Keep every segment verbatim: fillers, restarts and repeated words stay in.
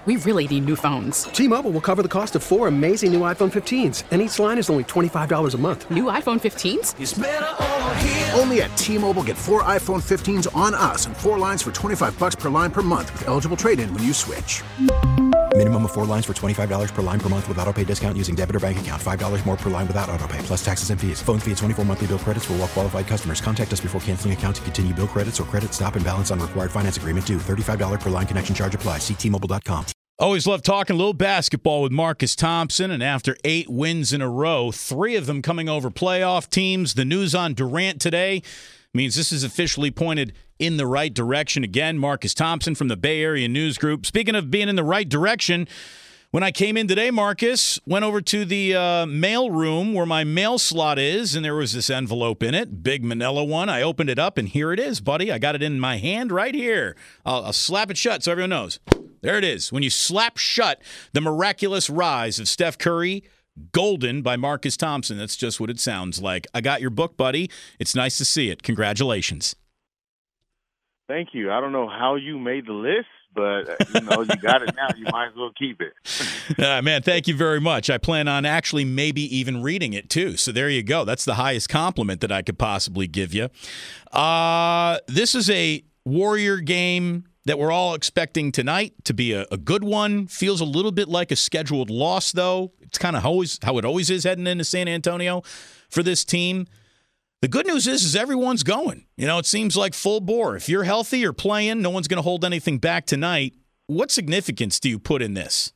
We really need new phones. T-Mobile will cover the cost of four amazing new iPhone fifteens, and each line is only twenty-five dollars a month. New iPhone fifteens? It's better over here. Only at T-Mobile, get four iPhone fifteens on us and four lines for twenty-five dollars per line per month with eligible trade-in when you switch. Minimum of four lines for twenty-five dollars per line per month with autopay discount using debit or bank account. five dollars more per line without autopay, plus taxes and fees. Phone fee at twenty-four monthly bill credits for well-qualified customers. Contact us before canceling account to continue bill credits or credit stop and balance on required finance agreement due. thirty-five dollars per line connection charge applies. See T Mobile dot com. Always love talking a little basketball with Marcus Thompson, and after eight wins in a row, three of them coming over playoff teams, the news on Durant today means this is officially pointed in the right direction again. Marcus Thompson from the Bay Area News Group. Speaking of being in the right direction, when I came in today, Marcus, went over to the uh, mail room where my mail slot is, and there was this envelope in it, big manila one. I opened it up, and here it is, buddy. I got it in my hand right here. I'll, I'll slap it shut so everyone knows. There it is. When you slap shut the miraculous rise of Steph Curry, Golden by Marcus Thompson. That's just what it sounds like. I got your book, buddy. It's nice to see it. Congratulations. Thank you. I don't know how you made the list, but you know, you got it now. You might as well keep it. uh, man, thank you very much. I plan on actually maybe even reading it too. So there you go. That's the highest compliment that I could possibly give you. Uh, this is a Warrior game that we're all expecting tonight to be a, a good one. Feels a little bit like a scheduled loss, though. It's kind of always how it always is heading into San Antonio for this team. The good news is, is everyone's going. You know, it seems like full bore. If you're healthy or playing, no one's going to hold anything back tonight. What significance do you put in this?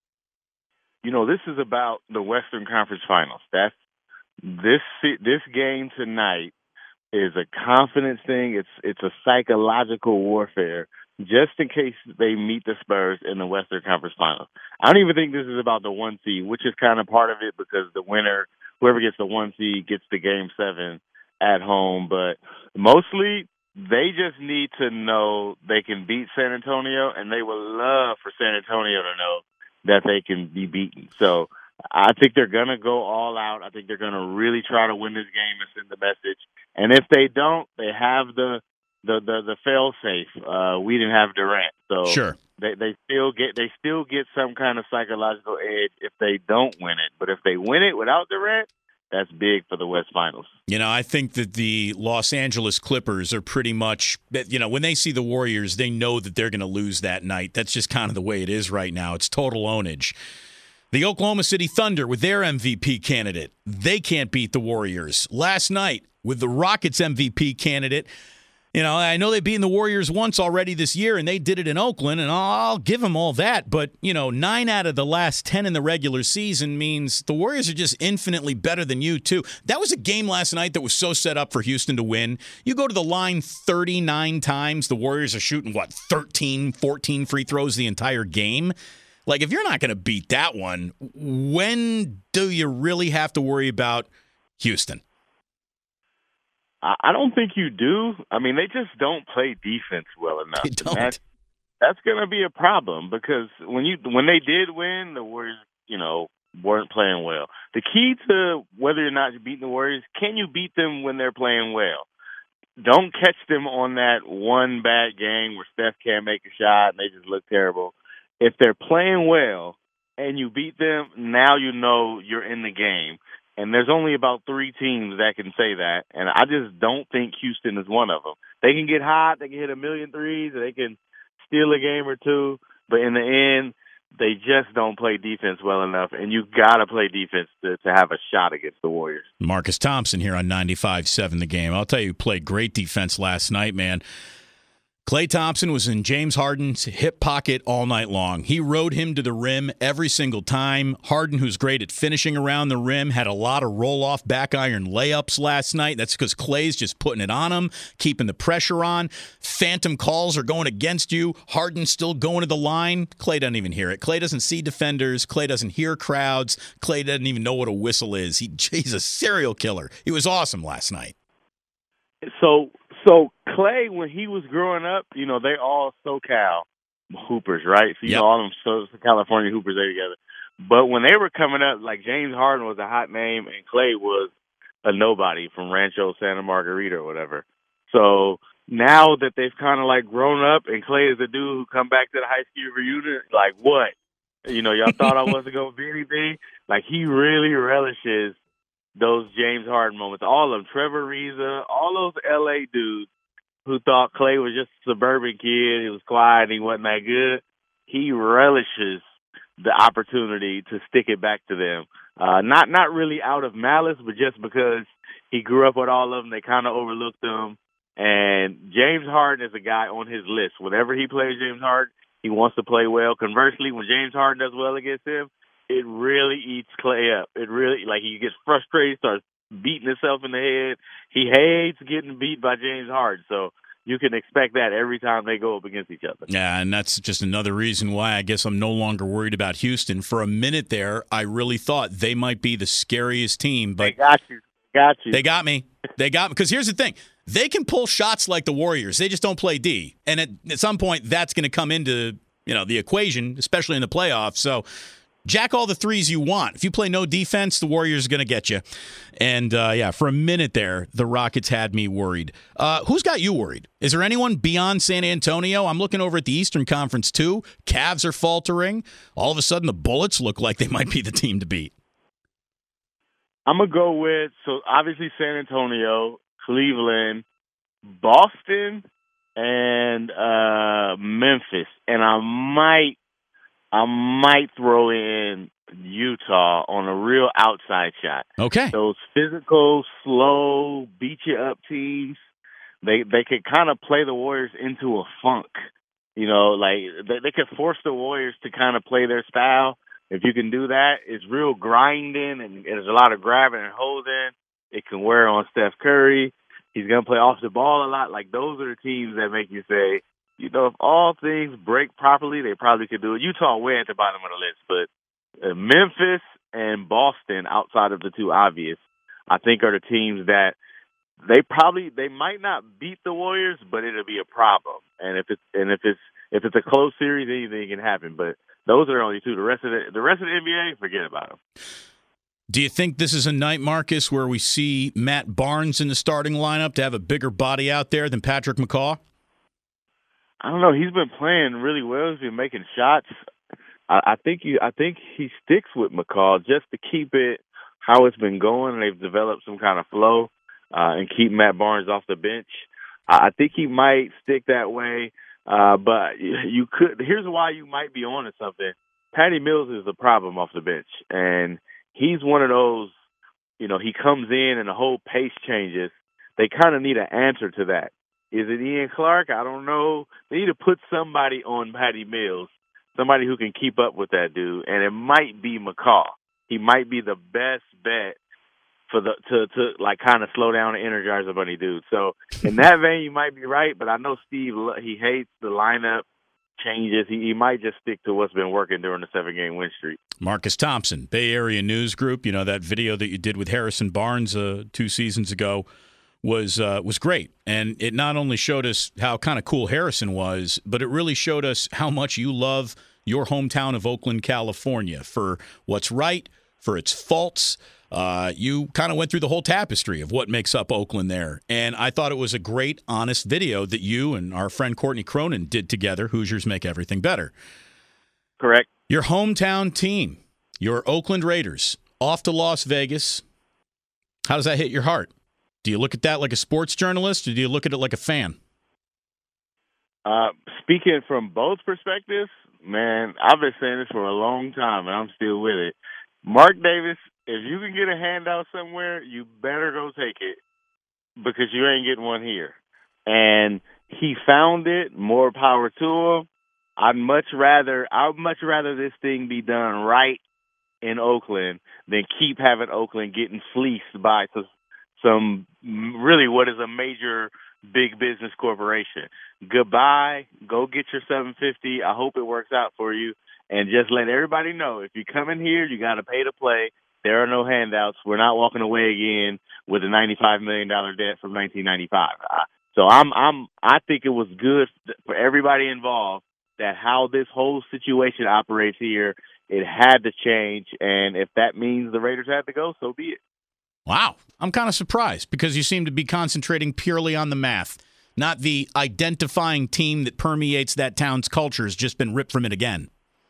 You know, this is about the Western Conference Finals. That's this this game tonight is a confidence thing. It's it's a psychological warfare just in case they meet the Spurs in the Western Conference Finals. I don't even think this is about the one seed, which is kind of part of it because the winner, whoever gets the one seed, gets the game seven at home. But mostly they just need to know they can beat San Antonio, and they would love for San Antonio to know that they can be beaten. So I think they're going to go all out. I think they're going to really try to win this game and send the message. And if they don't, they have the the the, the fail safe. Uh, we didn't have Durant, so sure. they they still get they still get some kind of psychological edge if they don't win it. But if they win it without Durant, that's big for the West Finals. You know, I think that the Los Angeles Clippers are pretty much, you know, when they see the Warriors, they know that they're going to lose that night. That's just kind of the way it is right now. It's total ownage. The Oklahoma City Thunder with their M V P candidate, they can't beat the Warriors. Last night with the Rockets M V P candidate, you know, I know they've beaten the Warriors once already this year, and they did it in Oakland, and I'll give them all that. But, you know, nine out of the last ten in the regular season means the Warriors are just infinitely better than you, too. That was a game last night that was so set up for Houston to win. You go to the line thirty-nine times, the Warriors are shooting, what, thirteen, fourteen free throws the entire game? Like, if you're not going to beat that one, when do you really have to worry about Houston? I don't think you do. I mean, they just don't play defense well enough. They don't. That's, that's going to be a problem because when you when they did win, the Warriors, you know, weren't playing well. The key to whether or not you're beating the Warriors, can you beat them when they're playing well? Don't catch them on that one bad game where Steph can't make a shot and they just look terrible. If they're playing well and you beat them, now you know you're in the game. And there's only about three teams that can say that, and I just don't think Houston is one of them. They can get hot, they can hit a million threes, they can steal a game or two, but in the end, they just don't play defense well enough, and you got to play defense to, to have a shot against the Warriors. Marcus Thompson here on ninety-five seven The Game. I'll tell you, played great defense last night, man. Klay Thompson was in James Harden's hip pocket all night long. He rode him to the rim every single time. Harden, who's great at finishing around the rim, had a lot of roll-off back iron layups last night. That's because Klay's just putting it on him, keeping the pressure on. Phantom calls are going against you. Harden's still going to the line. Klay doesn't even hear it. Klay doesn't see defenders. Klay doesn't hear crowds. Klay doesn't even know what a whistle is. He, he's a serial killer. He was awesome last night. So... So Klay, when he was growing up, you know, they all SoCal hoopers, right? So you yep. know all them so, California hoopers there together. But when they were coming up, like James Harden was a hot name, and Klay was a nobody from Rancho Santa Margarita or whatever. So now that they've kind of like grown up and Clay is the dude who come back to the high school reunion, like what? You know, y'all thought I wasn't going to be anything? Like, he really relishes those James Harden moments. All of them. Trevor Ariza, all those L A dudes who thought Clay was just a suburban kid, he was quiet, he wasn't that good. He relishes the opportunity to stick it back to them. Uh, not not really out of malice, but just because he grew up with all of them, they kind of overlooked him. And James Harden is a guy on his list. Whenever he plays James Harden, he wants to play well. Conversely, when James Harden does well against him, it really eats Clay up. It really, like, he gets frustrated, starts beating himself in the head. He hates getting beat by James Harden. So you can expect that every time they go up against each other. Yeah, and that's just another reason why I guess I'm no longer worried about Houston. For a minute there, I really thought they might be the scariest team. But they got you. Got you. They got me. They got me. Because here's the thing. They can pull shots like the Warriors. They just don't play D. And at, at some point, that's going to come into, you know, the equation, especially in the playoffs. So jack all the threes you want. If you play no defense, the Warriors are going to get you. And, uh, yeah, for a minute there, the Rockets had me worried. Uh, who's got you worried? Is there anyone beyond San Antonio? I'm looking over at the Eastern Conference, too. Cavs are faltering. All of a sudden, the Bullets look like they might be the team to beat. I'm going to go with, so obviously San Antonio, Cleveland, Boston, and uh, Memphis. And I might I might throw in Utah on a real outside shot. Okay. Those physical, slow, beat you up teams, they they could kind of play the Warriors into a funk. You know, like they, they could force the Warriors to kind of play their style. If you can do that, it's real grinding and there's a lot of grabbing and holding. It can wear on Steph Curry. He's going to play off the ball a lot. Like, those are the teams that make you say, you know, if all things break properly, they probably could do it. Utah way at the bottom of the list, but uh, Memphis and Boston, outside of the two obvious, I think are the teams that they probably they might not beat the Warriors, but it'll be a problem. And if it's and if it's if it's a close series, anything can happen. But those are the only two. The rest of the the rest of the N B A, forget about them. Do you think this is a night, Marcus, where we see Matt Barnes in the starting lineup to have a bigger body out there than Patrick McCaw? I don't know. He's been playing really well. He's been making shots. I, I think he, I think he sticks with McCaw just to keep it how it's been going. They've developed some kind of flow uh, and keep Matt Barnes off the bench. I, I think he might stick that way. Uh, but you could. Here's why you might be on to something. Patty Mills is the problem off the bench, and he's one of those. You know, he comes in and the whole pace changes. They kind of need an answer to that. Is it Ian Clark? I don't know. They need to put somebody on Patty Mills, somebody who can keep up with that dude, and it might be McCaw. He might be the best bet for the to to like kind of slow down and energize a bunny dude. So in that vein, you might be right, but I know Steve, he hates the lineup changes. He, he might just stick to what's been working during the seven-game win streak. Marcus Thompson, Bay Area News Group. You know, that video that you did with Harrison Barnes uh, two seasons ago was uh, was great. And it not only showed us how kind of cool Harrison was, but it really showed us how much you love your hometown of Oakland, California, for what's right, for its faults. Uh, you kind of went through the whole tapestry of what makes up Oakland there. And I thought it was a great, honest video that you and our friend Courtney Cronin did together. Hoosiers Make Everything Better. Correct. Your hometown team, your Oakland Raiders, off to Las Vegas. How does that hit your heart? Do you look at that like a sports journalist, or do you look at it like a fan? Uh, speaking from both perspectives, man, I've been saying this for a long time, and I'm still with it. Mark Davis, if you can get a handout somewhere, you better go take it, because you ain't getting one here. And he found it. More power to him. I'd much rather I'd much rather this thing be done right in Oakland than keep having Oakland getting fleeced by some, some really what is a major big business corporation. Goodbye. Go get your seven fifty. I hope it works out for you. And just let everybody know, if you come in here, you got to pay to play. There are no handouts. We're not walking away again with a ninety-five million dollars debt from nineteen ninety-five. So I'm, I'm, I think it was good for everybody involved that how this whole situation operates here, it had to change. And if that means the Raiders had to go, so be it. Wow. I'm kind of surprised, because you seem to be concentrating purely on the math. not the identifying team that permeates that town's culture, has just been ripped from it again.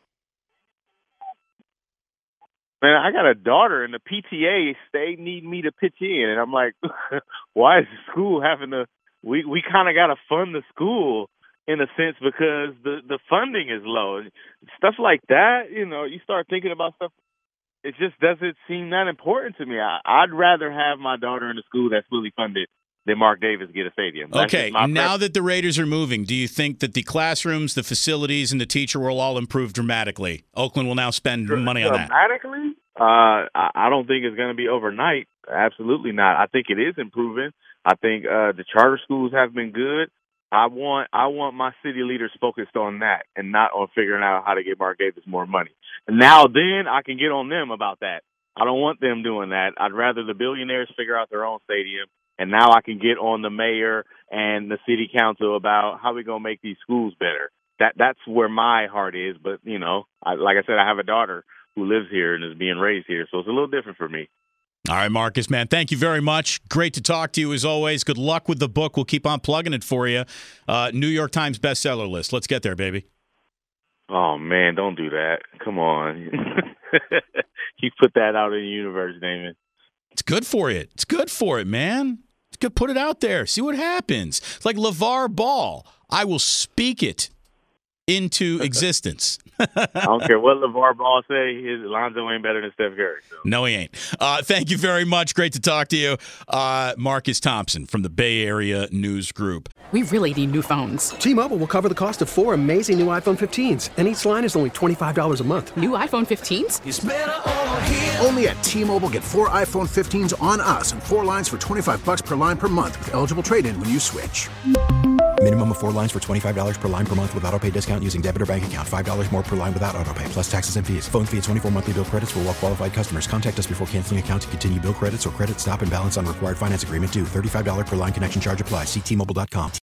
Man, I got a daughter, and the P T A, they need me to pitch in. And I'm like, why is the school having to – we, we kind of got to fund the school in a sense because the, the funding is low. Stuff like that, you know, you start thinking about stuff, it just doesn't seem that important to me. I, I'd rather have my daughter in a school that's fully funded than Mark Davis get a stadium. That's okay, now that the Raiders are moving, do you think that the classrooms, the facilities, and the teacher will all improve dramatically? Oakland will now spend money on that. Dramatically? Uh, I, I don't think it's going to be overnight. Absolutely not. I think it is improving. I think uh, the charter schools have been good. I want I want my city leaders focused on that and not on figuring out how to get Mark Davis more money. And now then I can get on them about that. I don't want them doing that. I'd rather the billionaires figure out their own stadium. And now I can get on the mayor and the city council about how we're going to make these schools better. That That's where my heart is. But, you know, I, like I said, I have a daughter who lives here and is being raised here, so it's a little different for me. All right, Marcus, man, thank you very much. Great to talk to you as always. Good luck with the book. We'll keep on plugging it for you. Uh, New York Times bestseller list. Let's get there, baby. Oh, man, don't do that. Come on. You put that out in the universe, Damon. It's good for it. It's good for it, man. It's good. Put it out there. See what happens. It's like LeVar Ball. I will speak it into existence. I don't care what LeVar Ball say. His Lonzo ain't better than Steph Curry. So. No, he ain't. Uh, thank you very much. Great to talk to you. Uh, Marcus Thompson from the Bay Area News Group. We really need new phones. T-Mobile will cover the cost of four amazing new iPhone fifteens, and each line is only twenty-five dollars a month. New iPhone fifteens? It's better over here. Only at T-Mobile, get four iPhone fifteens on us and four lines for twenty-five bucks per line per month with eligible trade-in when you switch. Minimum of four lines for twenty-five dollars per line per month with autopay discount using debit or bank account. five dollars more per line without autopay, plus taxes and fees. Phone fee at twenty-four monthly bill credits for well-qualified customers. Contact us before canceling account to continue bill credits or credit stop and balance on required finance agreement due. thirty-five dollars per line connection charge applies. See T Mobile dot com.